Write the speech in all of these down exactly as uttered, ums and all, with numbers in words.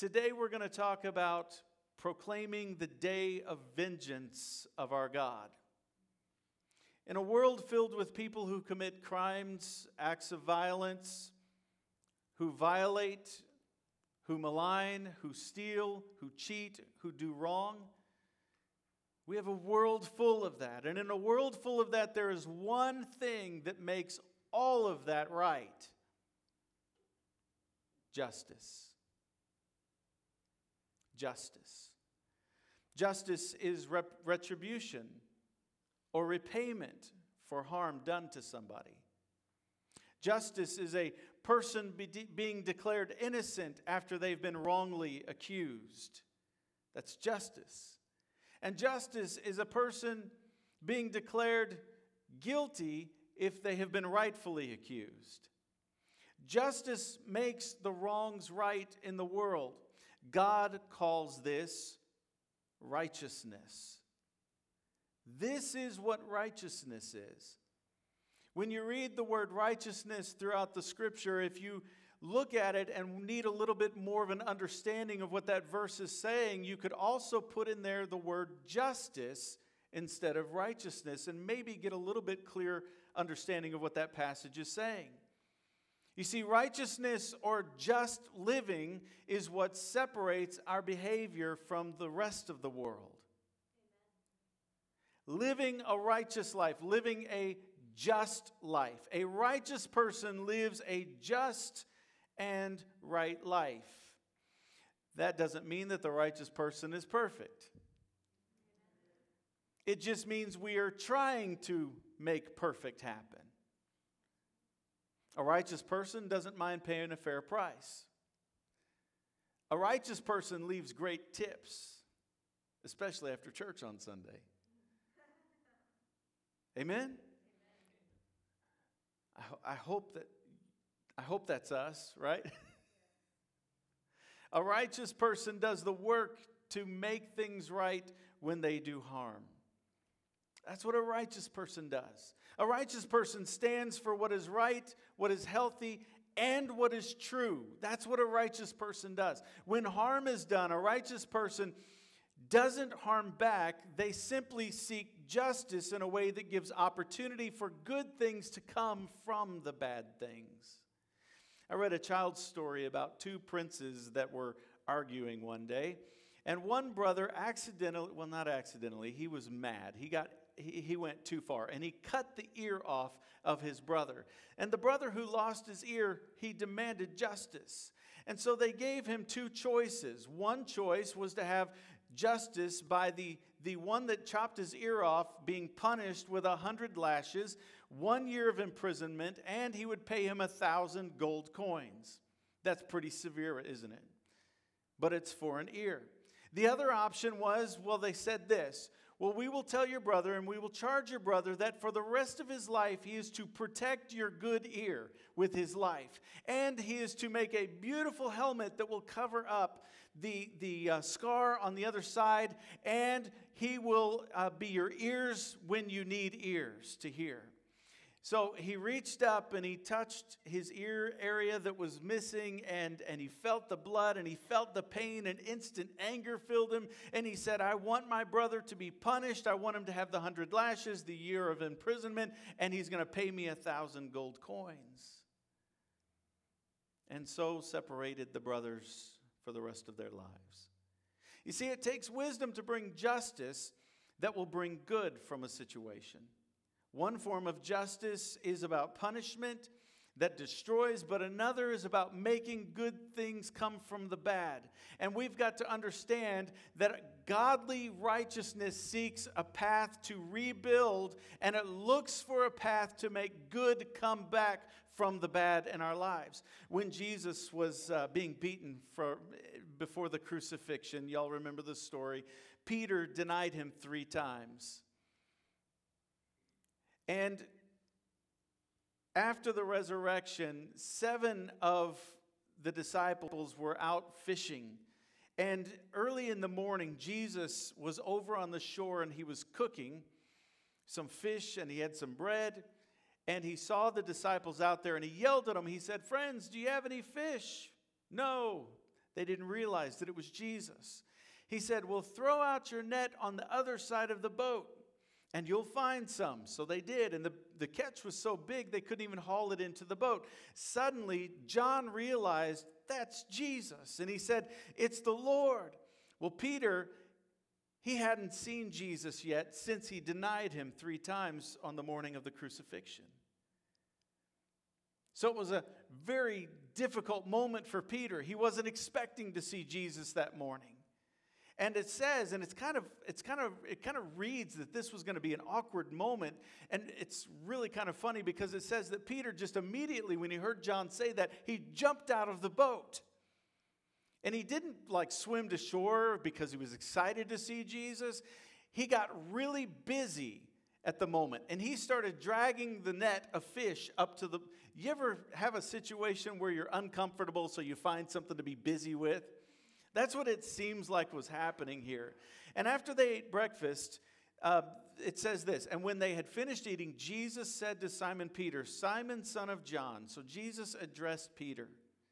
Today we're going to talk about proclaiming the day of vengeance of our God. In a world filled with people who commit crimes, acts of violence, who violate, who malign, who steal, who cheat, who do wrong, we have a world full of that. And in a world full of that, there is one thing that makes all of that right: justice. Justice. Justice is rep- retribution or repayment for harm done to somebody. Justice is a person be de- being declared innocent after they've been wrongly accused. That's justice. And justice is a person being declared guilty if they have been rightfully accused. Justice makes the wrongs right in the world. God calls this righteousness. This is what righteousness is. When you read the word righteousness throughout the scripture, if you look at it and need a little bit more of an understanding of what that verse is saying, you could also put in there the word justice instead of righteousness and maybe get a little bit clearer understanding of what that passage is saying. You see, righteousness or just living is what separates our behavior from the rest of the world. Amen. Living a righteous life, living a just life. A righteous person lives a just and right life. That doesn't mean that the righteous person is perfect. It just means we are trying to make perfect happen. A righteous person doesn't mind paying a fair price. A righteous person leaves great tips, especially after church on Sunday. Amen? I, I hope that I hope that's us, right? A righteous person does the work to make things right when they do harm. That's what a righteous person does. A righteous person stands for what is right, what is healthy, and what is true. That's what a righteous person does. When harm is done, a righteous person doesn't harm back. They simply seek justice in a way that gives opportunity for good things to come from the bad things. I read a child's story about two princes that were arguing one day. And one brother accidentally, well, not accidentally, he was mad. He got He, he went too far, and he cut the ear off of his brother. And the brother who lost his ear, he demanded justice. And so they gave him two choices. One choice was to have justice by the, the one that chopped his ear off being punished with a hundred lashes, one year of imprisonment, and he would pay him a thousand gold coins. That's pretty severe, isn't it? But it's for an ear. The other option was, well, they said this: well, we will tell your brother and we will charge your brother that for the rest of his life he is to protect your good ear with his life. And he is to make a beautiful helmet that will cover up the, the uh, scar on the other side. And he will uh, be your ears when you need ears to hear. So he reached up and he touched his ear area that was missing, and, and he felt the blood and he felt the pain, and instant anger filled him. And he said, I want my brother to be punished. I want him to have the hundred lashes, the year of imprisonment, and he's going to pay me a thousand gold coins. And so separated the brothers for the rest of their lives. You see, it takes wisdom to bring justice that will bring good from a situation. One form of justice is about punishment that destroys, but another is about making good things come from the bad. And we've got to understand that godly righteousness seeks a path to rebuild, and it looks for a path to make good come back from the bad in our lives. When Jesus was uh, being beaten for, before the crucifixion, y'all remember the story, Peter denied him three times. And after the resurrection, seven of the disciples were out fishing. And early in the morning, Jesus was over on the shore and he was cooking some fish and he had some bread. And he saw the disciples out there and he yelled at them. He said, friends, do you have any fish? No. They didn't realize that it was Jesus. He said, well, throw out your net on the other side of the boat, and you'll find some. So they did, and the, the catch was so big they couldn't even haul it into the boat. Suddenly, John realized that's Jesus, and he said, it's the Lord. Well, Peter, he hadn't seen Jesus yet since he denied him three times on the morning of the crucifixion. So it was a very difficult moment for Peter. He wasn't expecting to see Jesus that morning. And it says, and it's kind of, it's kind of, it kind of reads that this was going to be an awkward moment. And it's really kind of funny because it says that Peter just immediately, when he heard John say that, he jumped out of the boat. And he didn't like swim to shore because he was excited to see Jesus. He got really busy at the moment. And he started dragging the net of fish up to the... You ever have a situation where you're uncomfortable so you find something to be busy with? That's what it seems like was happening here. And after they ate breakfast, uh, it says this, and when they had finished eating, Jesus said to Simon Peter, Simon, son of John. So Jesus addressed Peter.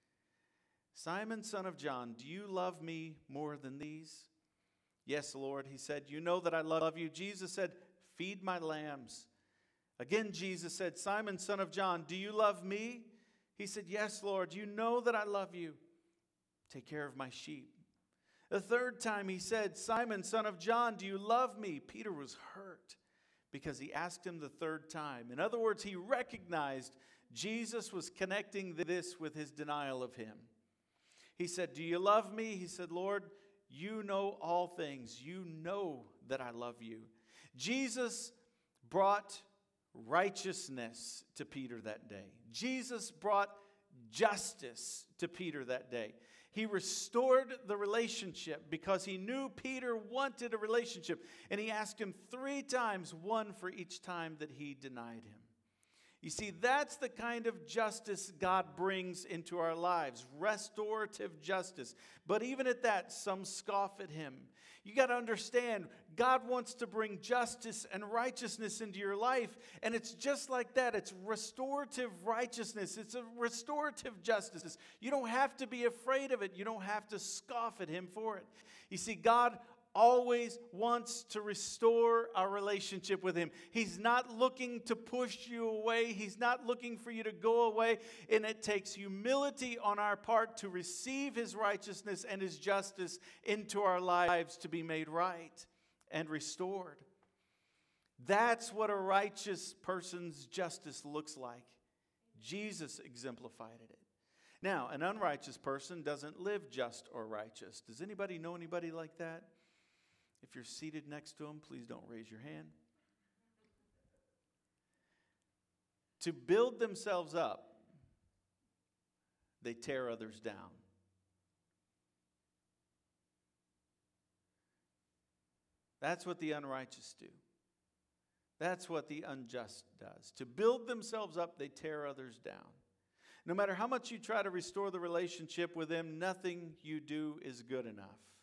Simon, son of John, do you love me more than these? Yes, Lord, he said, you know that I love you. Jesus said, feed my lambs. Again, Jesus said, Simon, son of John, do you love me? He said, yes, Lord, you know that I love you. Take care of my sheep. The third time he said, Simon, son of John, do you love me? Peter was hurt because he asked him the third time. In other words, he recognized Jesus was connecting this with his denial of him. He said, do you love me? He said, Lord, you know all things. You know that I love you. Jesus brought righteousness to Peter that day. Jesus brought justice to Peter that day. He restored the relationship because he knew Peter wanted a relationship. And he asked him three times, one for each time that he denied him. You see, that's the kind of justice God brings into our lives, restorative justice. But even at that, some scoff at him. You got to understand, God wants to bring justice and righteousness into your life. And it's just like that. It's restorative righteousness. It's a restorative justice. You don't have to be afraid of it. You don't have to scoff at him for it. You see, God always wants to restore our relationship with him. He's not looking to push you away. He's not looking for you to go away. And it takes humility on our part to receive his righteousness and his justice into our lives to be made right and restored. That's what a righteous person's justice looks like. Jesus exemplified it. Now, an unrighteous person doesn't live just or righteous. Does anybody know anybody like that? If you're seated next to them, please don't raise your hand. To build themselves up, they tear others down. That's what the unrighteous do. That's what the unjust does. To build themselves up, they tear others down. No matter how much you try to restore the relationship with them, nothing you do is good enough.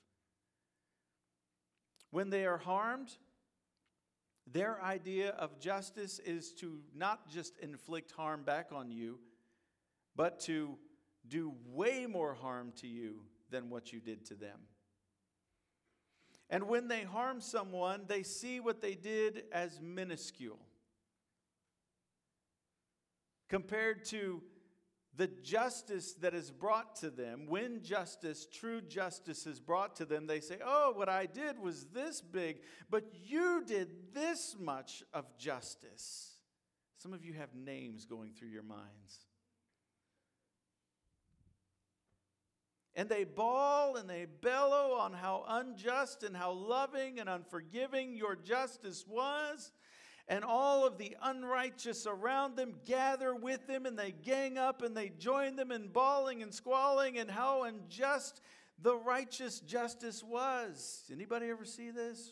When they are harmed, their idea of justice is to not just inflict harm back on you, but to do way more harm to you than what you did to them. And when they harm someone, they see what they did as minuscule compared to the justice that is brought to them. When justice, true justice is brought to them, they say, oh, what I did was this big, but you did this much of justice. Some of you have names going through your minds. And they bawl and they bellow on how unjust and how loving and unforgiving your justice was. And all of the unrighteous around them gather with them, and they gang up and they join them in bawling and squalling and how unjust the righteous justice was. Anybody ever see this?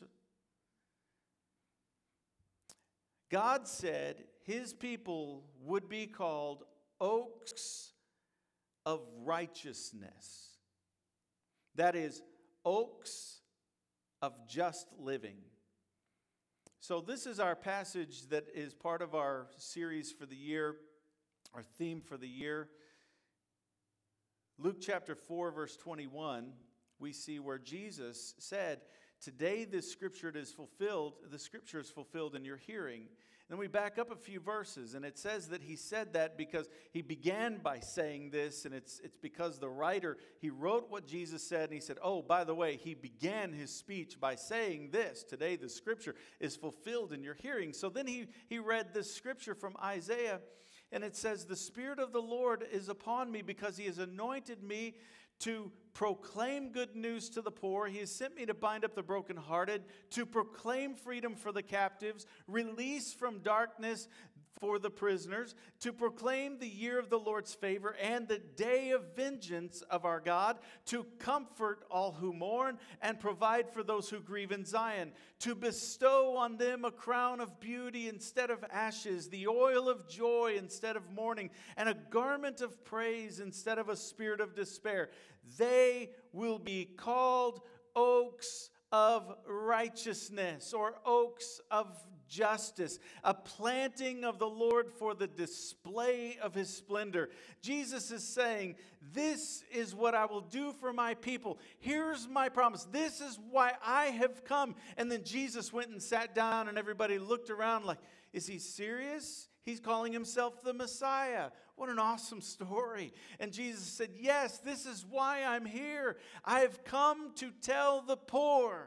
God said his people would be called oaks of righteousness. That is, oaks of just living. So this is our passage that is part of our series for the year, our theme for the year. Luke chapter four, verse twenty-one, we see where Jesus said, today this scripture is fulfilled, the scripture is fulfilled in your hearing. Then we back up a few verses, and it says that he said that because he began by saying this, and it's, it's because the writer, he wrote what Jesus said, and he said, oh, by the way, he began his speech by saying this, today the scripture is fulfilled in your hearing. So then he, he read this scripture from Isaiah, and it says, the Spirit of the Lord is upon me because he has anointed me to proclaim good news to the poor. He has sent me to bind up the brokenhearted, to proclaim freedom for the captives, release from darkness for the prisoners, to proclaim the year of the Lord's favor and the day of vengeance of our God, to comfort all who mourn and provide for those who grieve in Zion, to bestow on them a crown of beauty instead of ashes, the oil of joy instead of mourning, and a garment of praise instead of a spirit of despair. They will be called oaks of righteousness, or oaks of justice, a planting of the Lord for the display of his splendor. Jesus is saying, this is what I will do for my people. Here's my promise. This is why I have come. And then Jesus went and sat down, and everybody looked around like, is he serious? He's calling himself the Messiah. What an awesome story. And Jesus said, yes, this is why I'm here. I have come to tell the poor,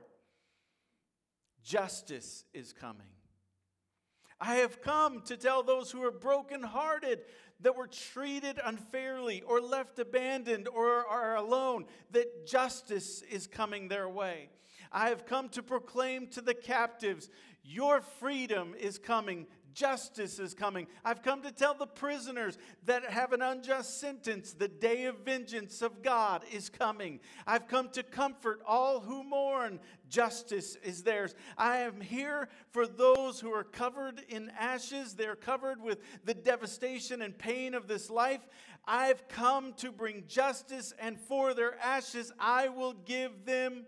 justice is coming. I have come to tell those who are brokenhearted, that were treated unfairly or left abandoned or are alone, that justice is coming their way. I have come to proclaim to the captives, your freedom is coming. Justice is coming. I've come to tell the prisoners that have an unjust sentence, the day of vengeance of God is coming. I've come to comfort all who mourn. Justice is theirs. I am here for those who are covered in ashes. They're covered with the devastation and pain of this life. I've come to bring justice, and for their ashes I will give them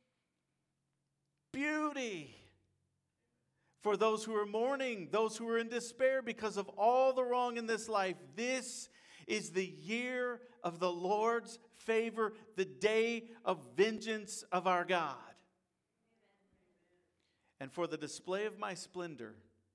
beauty. For those who are mourning, those who are in despair because of all the wrong in this life, this is the year of the Lord's favor, the day of vengeance of our God. And for the display of my splendor,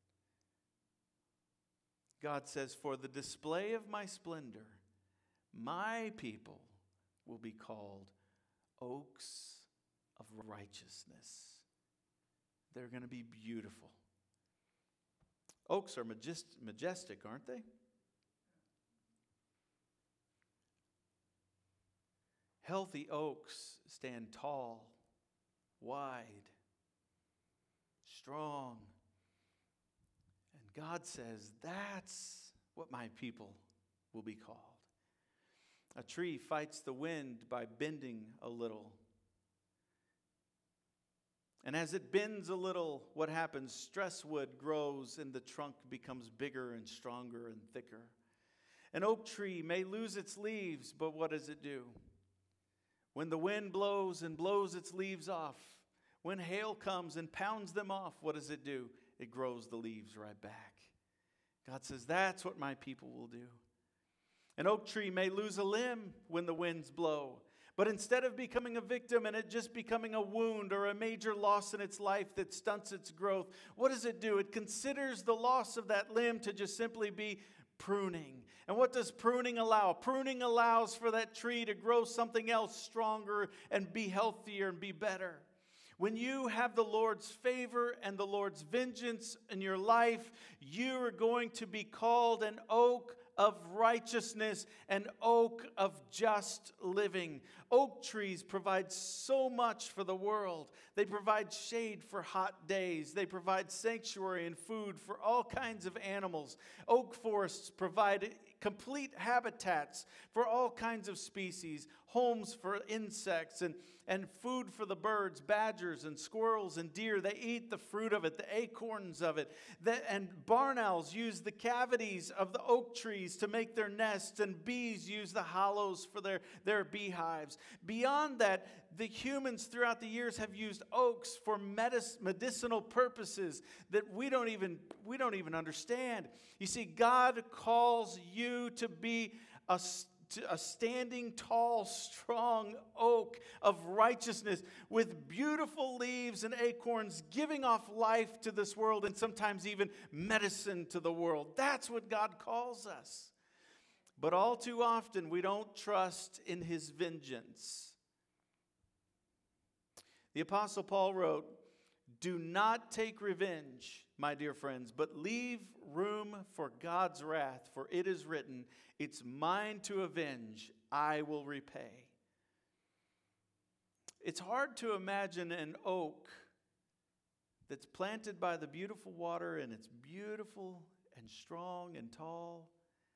God says, for the display of my splendor, my people will be called oaks of righteousness. They're going to be beautiful. Oaks are majest- majestic, aren't they? Healthy oaks stand tall, wide, strong. And God says, that's what my people will be called. A tree fights the wind by bending a little. And as it bends a little, what happens? Stress wood grows and the trunk becomes bigger and stronger and thicker. An oak tree may lose its leaves, but what does it do? When the wind blows and blows its leaves off, when hail comes and pounds them off, what does it do? It grows the leaves right back. God says, that's what my people will do. An oak tree may lose a limb when the winds blow. But instead of becoming a victim and it just becoming a wound or a major loss in its life that stunts its growth, what does it do? It considers the loss of that limb to just simply be pruning. And what does pruning allow? Pruning allows for that tree to grow something else stronger and be healthier and be better. When you have the Lord's favor and the Lord's vengeance in your life, you are going to be called an oak of righteousness, an oak of just living. Oak trees provide so much for the world. They provide shade for hot days. They provide sanctuary and food for all kinds of animals. Oak forests provide complete habitats for all kinds of species, homes for insects, and, and food for the birds, badgers and squirrels and deer. They eat the fruit of it, the acorns of it. The, and barn owls use the cavities of the oak trees to make their nests, and bees use the hollows for their, their beehives. Beyond that, the humans throughout the years have used oaks for medic- medicinal purposes that we don't even we don't even understand. You see, God calls you to be a a standing tall, strong oak of righteousness with beautiful leaves and acorns, giving off life to this world and sometimes even medicine to the world. That's what God calls us. But all too often, we don't trust in His vengeance. The Apostle Paul wrote, "Do not take revenge, my dear friends, but leave room for God's wrath, for it is written, 'It's mine to avenge, I will repay.'" It's hard to imagine an oak that's planted by the beautiful water and it's beautiful and strong and tall.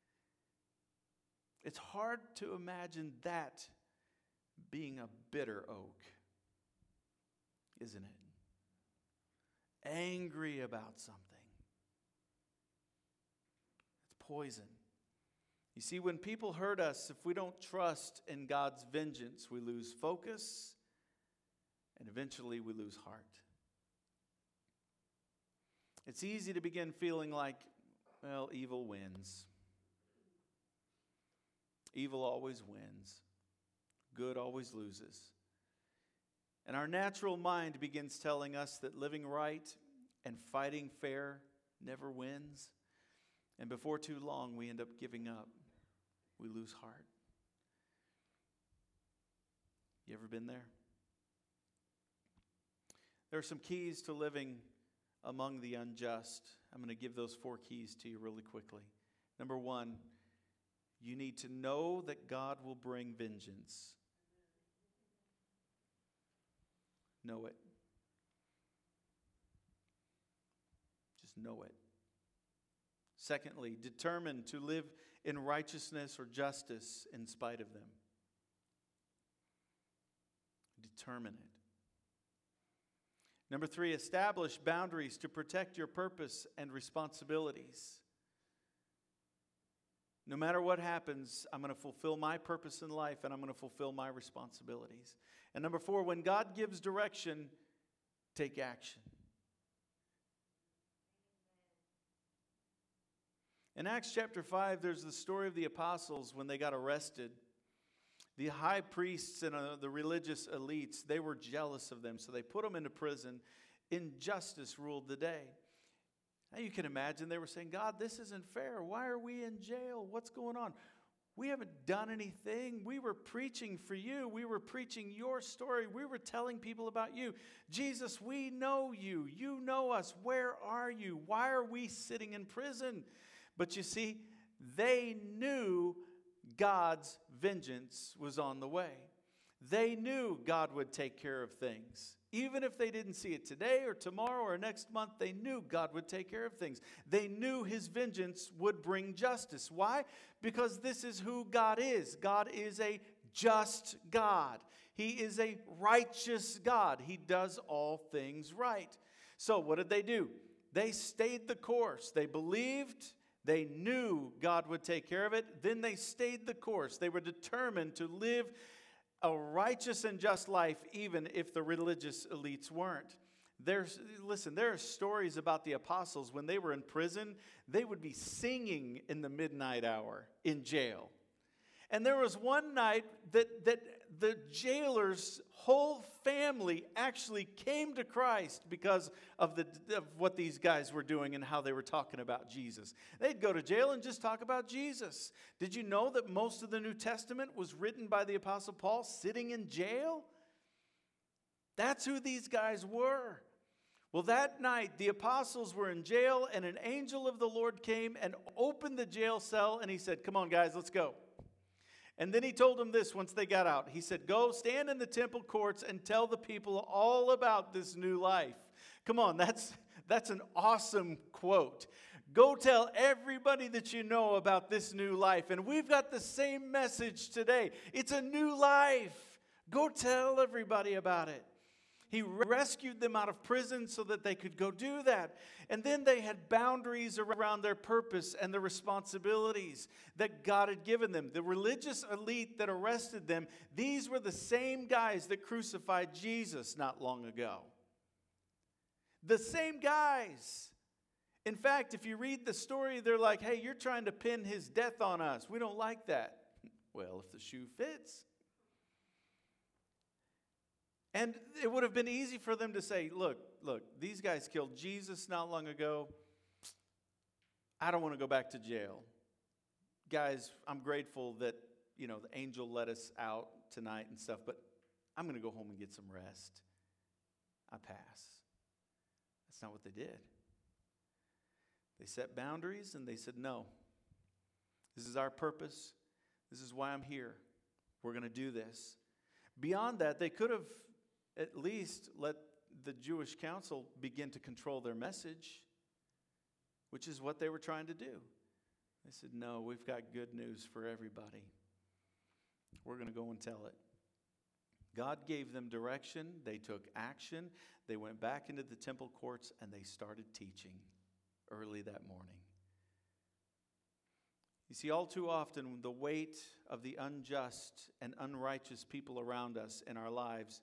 It's hard to imagine that being a bitter oak, isn't it? Angry about something. It's poison. You see, when people hurt us, if we don't trust in God's vengeance, we lose focus and eventually we lose heart. It's easy to begin feeling like, well, evil wins. Evil always wins. Good always loses. And our natural mind begins telling us that living right and fighting fair never wins. And before too long, we end up giving up. We lose heart. You ever been there? There are some keys to living among the unjust. I'm going to give those four keys to you really quickly. Number one, you need to know that God will bring vengeance. Know it. Just know it. Secondly, determine to live in righteousness or justice in spite of them. Determine it. Number three, establish boundaries to protect your purpose and responsibilities. No matter what happens, I'm going to fulfill my purpose in life and I'm going to fulfill my responsibilities. And number four, when God gives direction, take action. In Acts chapter five, there's the story of the apostles when they got arrested. The high priests and uh, the religious elites, they were jealous of them, so they put them into prison. Injustice ruled the day. Now you can imagine they were saying, God, this isn't fair. Why are we in jail? What's going on? We haven't done anything. We were preaching for you. We were preaching your story. We were telling people about you. Jesus, we know you. You know us. Where are you? Why are we sitting in prison? But you see, they knew God's vengeance was on the way. They knew God would take care of things. Even if they didn't see it today or tomorrow or next month, they knew God would take care of things. They knew His vengeance would bring justice. Why? Because this is who God is. God is a just God. He is a righteous God. He does all things right. So what did they do? They stayed the course. They believed. They knew God would take care of it. Then they stayed the course. They were determined to live a righteous and just life, even if the religious elites weren't. There's, listen, there are stories about the apostles. When they were in prison, they would be singing in the midnight hour in jail. And there was one night that, that the jailer's whole family actually came to Christ because of, the, of what these guys were doing and how they were talking about Jesus. They'd go to jail and just talk about Jesus. Did you know that most of the New Testament was written by the Apostle Paul sitting in jail? That's who these guys were. Well, that night, the apostles were in jail, and an angel of the Lord came and opened the jail cell, and he said, come on, guys, let's go. And then he told them this once they got out. He said, go stand in the temple courts and tell the people all about this new life. Come on, that's, that's an awesome quote. Go tell everybody that you know about this new life. And we've got the same message today. It's a new life. Go tell everybody about it. He rescued them out of prison so that they could go do that. And then they had boundaries around their purpose and the responsibilities that God had given them. The religious elite that arrested them, these were the same guys that crucified Jesus not long ago. The same guys. In fact, if you read the story, they're like, hey, you're trying to pin his death on us. We don't like that. Well, if the shoe fits. And it would have been easy for them to say, look, look, these guys killed Jesus not long ago. I don't want to go back to jail. Guys, I'm grateful that, you know, the angel let us out tonight and stuff, but I'm going to go home and get some rest. I pass. That's not what they did. They set boundaries and they said, no, this is our purpose. This is why I'm here. We're going to do this. Beyond that, they could have at least let the Jewish council begin to control their message, which is what they were trying to do. They said, no, we've got good news for everybody. We're going to go and tell it. God gave them direction. They took action. They went back into the temple courts and they started teaching early that morning. You see, all too often, the weight of the unjust and unrighteous people around us in our lives,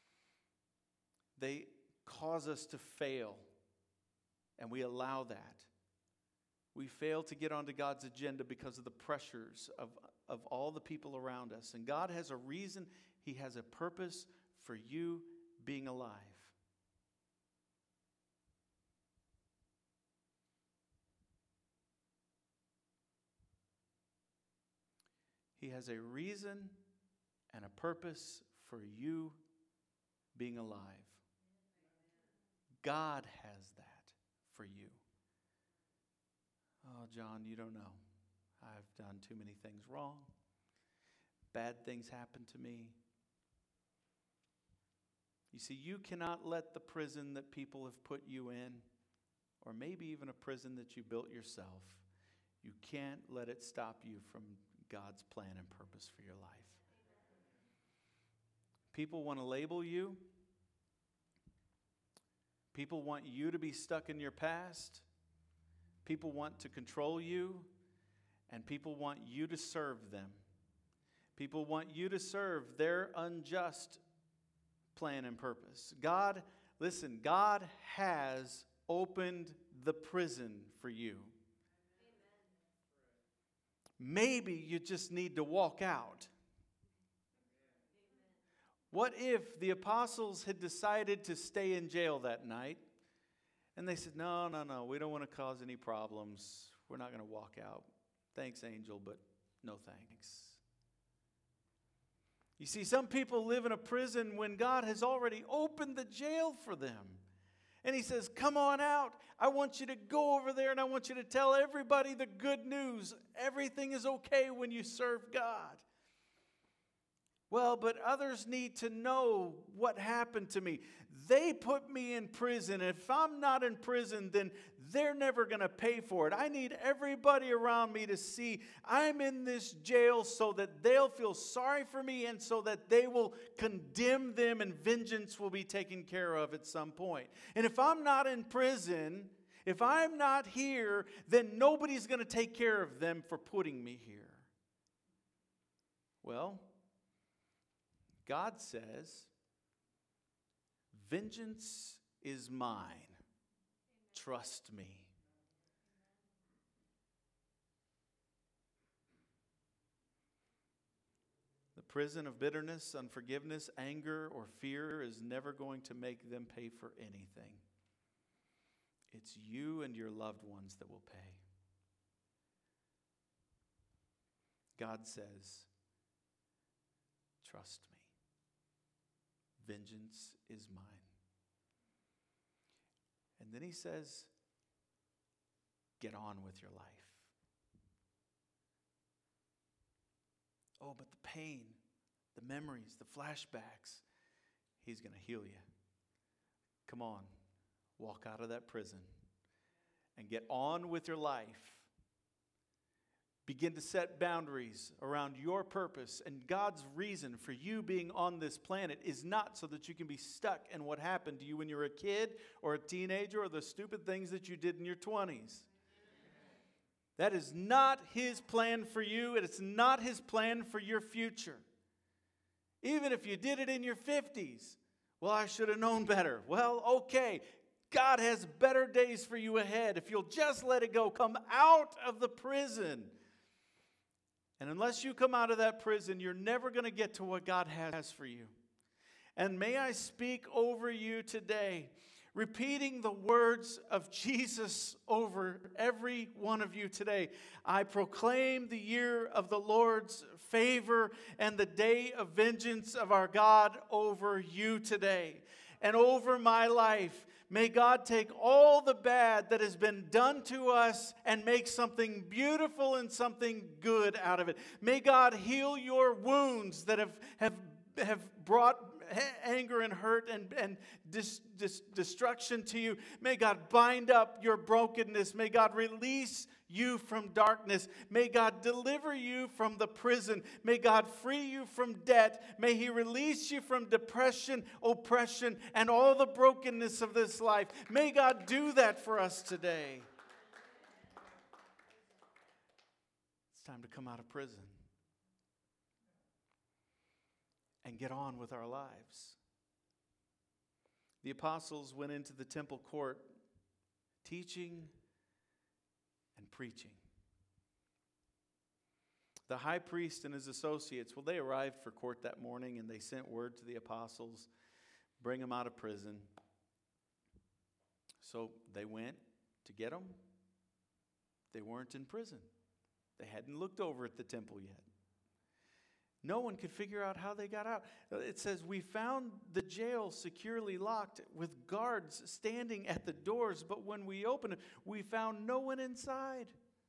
they cause us to fail, and we allow that. We fail to get onto God's agenda because of the pressures of, of all the people around us. And God has a reason, He has a purpose for you being alive. He has a reason and a purpose for you being alive. God has that for you. Oh, John, you don't know. I've done too many things wrong. Bad things happen to me. You see, you cannot let the prison that people have put you in, or maybe even a prison that you built yourself, you can't let it stop you from God's plan and purpose for your life. People want to label you. People want you to be stuck in your past. People want to control you. And people want you to serve them. People want you to serve their unjust plan and purpose. God, listen, God has opened the prison for you. Maybe you just need to walk out. What if the apostles had decided to stay in jail that night and they said, no, no, no, we don't want to cause any problems. We're not going to walk out. Thanks, angel, but no thanks. You see, some people live in a prison when God has already opened the jail for them. And He says, come on out. I want you to go over there and I want you to tell everybody the good news. Everything is okay when you serve God. Well, but others need to know what happened to me. They put me in prison. If I'm not in prison, then they're never going to pay for it. I need everybody around me to see I'm in this jail so that they'll feel sorry for me and so that they will condemn them and vengeance will be taken care of at some point. And if I'm not in prison, if I'm not here, then nobody's going to take care of them for putting me here. Well, God says, vengeance is mine. Trust me. The prison of bitterness, unforgiveness, anger, or fear is never going to make them pay for anything. It's you and your loved ones that will pay. God says, trust me. Vengeance is mine. And then He says, get on with your life. Oh, but the pain, the memories, the flashbacks, He's going to heal you. Come on, walk out of that prison and get on with your life. Begin to set boundaries around your purpose. And God's reason for you being on this planet is not so that you can be stuck in what happened to you when you were a kid or a teenager or the stupid things that you did in your twenties. That is not His plan for you, and it's not His plan for your future. Even if you did it in your fifties. Well, I should have known better. Well, okay. God has better days for you ahead. If you'll just let it go, come out of the prison And unless you come out of that prison, you're never going to get to what God has for you. And may I speak over you today, repeating the words of Jesus over every one of you today. I proclaim the year of the Lord's favor and the day of vengeance of our God over you today and over my life. May God take all the bad that has been done to us and make something beautiful and something good out of it. May God heal your wounds that have, have, have brought anger and hurt and, and dis, dis, destruction to you. May God bind up your brokenness. May God release you from darkness. May God deliver you from the prison. May God free you from debt. May He release you from depression, oppression, and all the brokenness of this life. May God do that for us today. It's time to come out of prison and get on with our lives. The apostles went into the temple court teaching and preaching. The high priest and his associates, well, they arrived for court that morning and they sent word to the apostles, bring them out of prison. So they went to get them. They weren't in prison. They hadn't looked over at the temple yet. No one could figure out how they got out. It says, we found the jail securely locked with guards standing at the doors, but when we opened it, we found no one inside.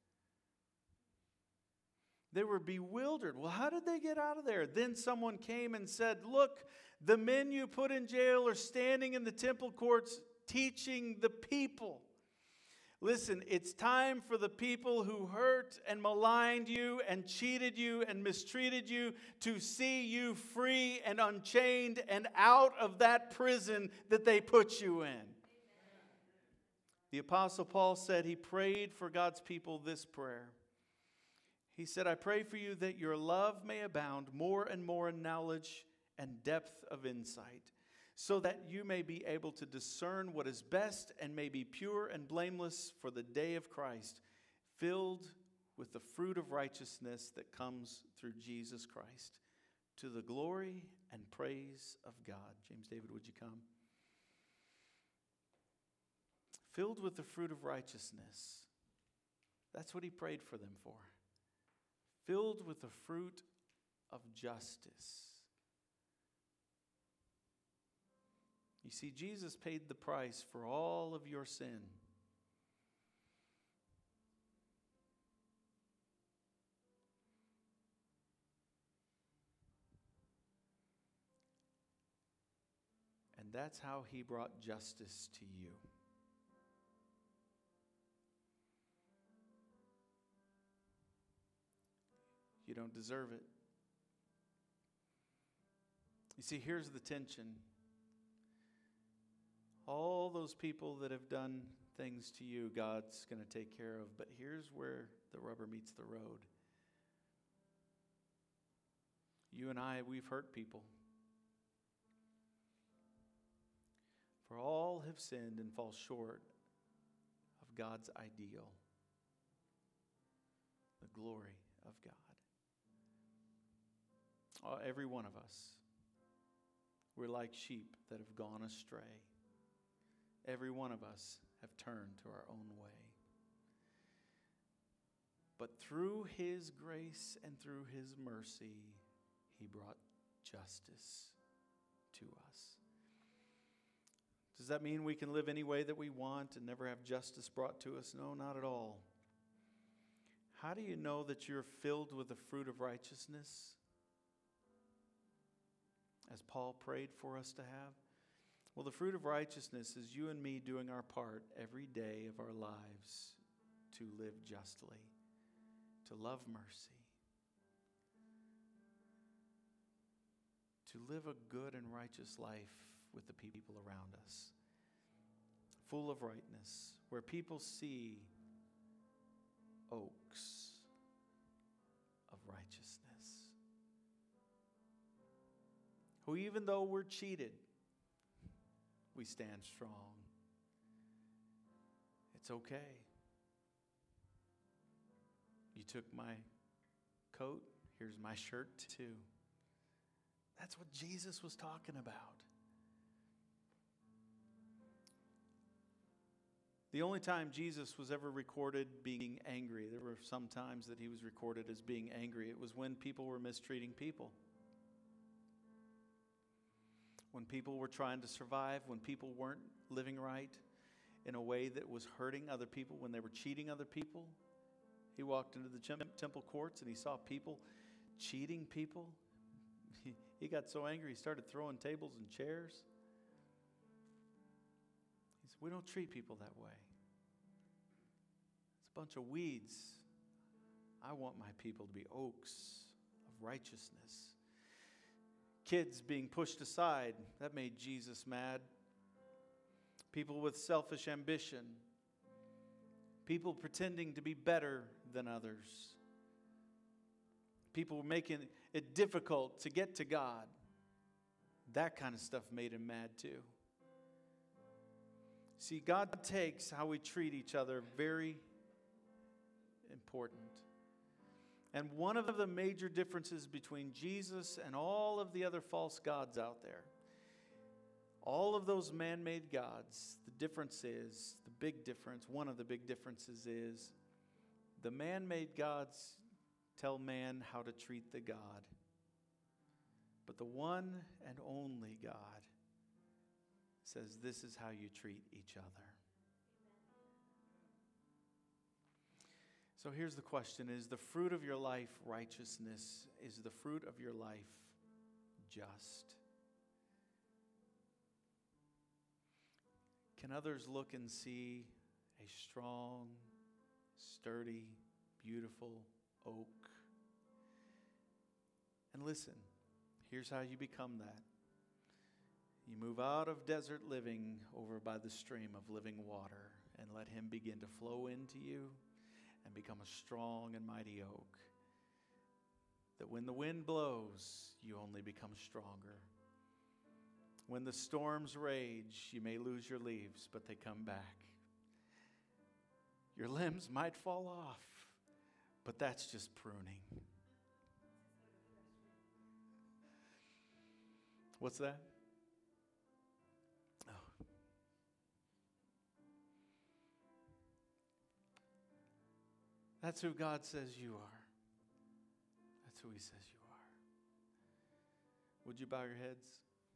They were bewildered. Well, how did they get out of there? Then someone came and said, look, the men you put in jail are standing in the temple courts teaching the people. Listen, it's time for the people who hurt and maligned you and cheated you and mistreated you to see you free and unchained and out of that prison that they put you in. Amen. The Apostle Paul said he prayed for God's people this prayer. He said, I pray for you that your love may abound more and more in knowledge and depth of insight, so that you may be able to discern what is best and may be pure and blameless for the day of Christ, filled with the fruit of righteousness that comes through Jesus Christ, to the glory and praise of God. James David, would you come? Filled with the fruit of righteousness. That's what he prayed for them for. Filled with the fruit of justice. You see, Jesus paid the price for all of your sin. And that's how he brought justice to you. You don't deserve it. You see, here's the tension. All those people that have done things to you, God's going to take care of. But here's where the rubber meets the road. You and I, we've hurt people. For all have sinned and fall short of God's ideal, the glory of God. Oh, every one of us, we're like sheep that have gone astray. Every one of us have turned to our own way. But through His grace and through His mercy, He brought justice to us. Does that mean we can live any way that we want and never have justice brought to us? No, not at all. How do you know that you're filled with the fruit of righteousness? As Paul prayed for us to have? Well, the fruit of righteousness is you and me doing our part every day of our lives to live justly, to love mercy, to live a good and righteous life with the people around us, full of rightness, where people see oaks of righteousness, who even though we're cheated, we stand strong. It's okay. You took my coat. Here's my shirt too. That's what Jesus was talking about. The only time Jesus was ever recorded being angry, there were some times that he was recorded as being angry. It was when people were mistreating people. When people were trying to survive, when people weren't living right in a way that was hurting other people, when they were cheating other people. He walked into the temple courts and he saw people cheating people. He, he got so angry he started throwing tables and chairs. He said, we don't treat people that way. It's a bunch of weeds. I want my people to be oaks of righteousness. Kids being pushed aside, that made Jesus mad. People with selfish ambition. People pretending to be better than others. People making it difficult to get to God. That kind of stuff made him mad too. See, God takes how we treat each other very important. And one of the major differences between Jesus and all of the other false gods out there, all of those man-made gods, the difference is, the big difference, one of the big differences is, the man-made gods tell man how to treat the God. But the one and only God says this is how you treat each other. So here's the question. Is the fruit of your life righteousness? Is the fruit of your life just? Can others look and see a strong, sturdy, beautiful oak? And listen, here's how you become that. You move out of desert living over by the stream of living water and let him begin to flow into you and become a strong and mighty oak. That when the wind blows, you only become stronger. When the storms rage, you may lose your leaves, but they come back. Your limbs might fall off, but that's just pruning. What's that? Oh. That's who God says you are. That's who he says you are. Would you bow your heads?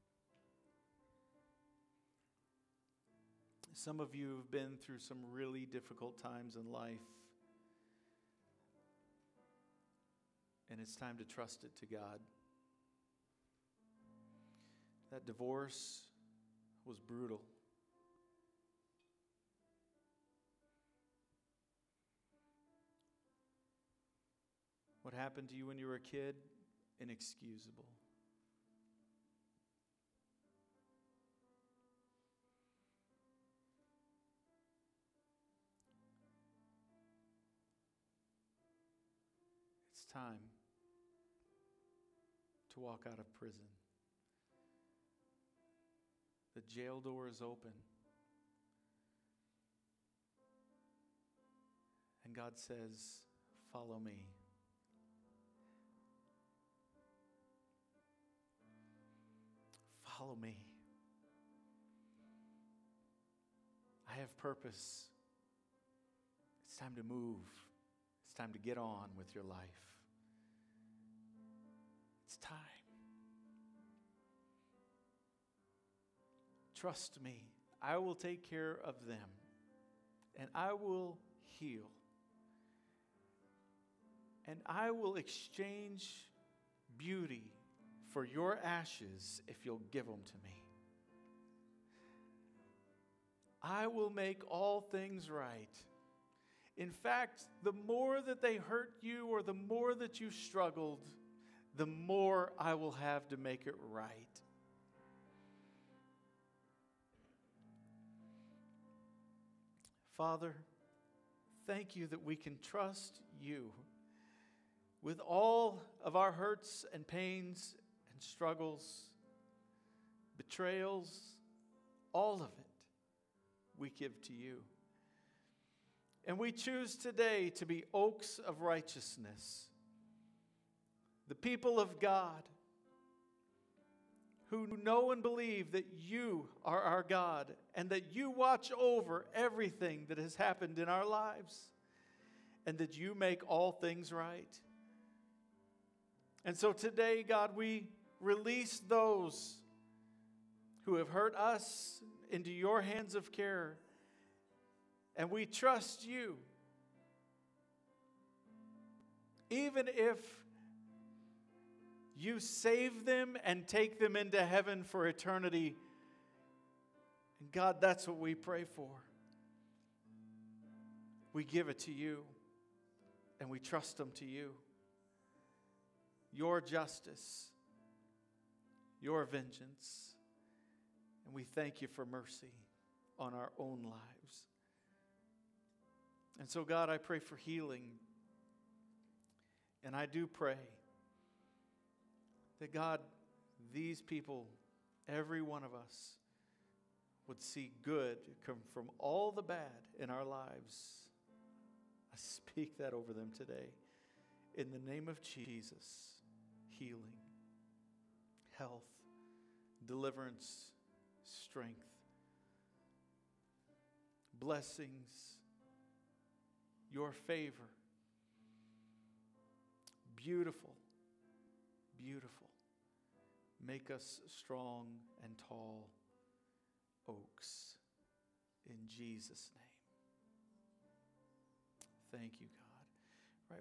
Some of you have been through some really difficult times in life. And it's time to trust it to God. That divorce was brutal. What happened to you when you were a kid? Inexcusable. It's time to walk out of prison. The jail door is open. And God says, follow me. Follow me. I have purpose. It's time to move. It's time to get on with your life. It's time. Trust me. I will take care of them. And I will heal. And I will exchange beauty for your ashes if you'll give them to me. I will make all things right. In fact, the more that they hurt you or the more that you struggled, the more I will have to make it right. Father, thank you that we can trust you with all of our hurts and pains and struggles, betrayals, all of it we give to you. And we choose today to be oaks of righteousness. the people of God, who know and believe that you are our God and that you watch over everything that has happened in our lives and that you make all things right. And so today, God, we release those who have hurt us into your hands of care, and we trust you. Even if you save them and take them into heaven for eternity. And God, that's what we pray for. We give it to you, and we trust them to you. Your justice, your vengeance, and we thank you for mercy on our own lives. And so, God, I pray for healing, and I do pray that, God, these people, every one of us, would see good come from all the bad in our lives. I speak that over them today. In the name of Jesus, healing, health, deliverance, strength, blessings, your favor. Beautiful, beautiful. Make us strong and tall oaks in Jesus' name. Thank you, God.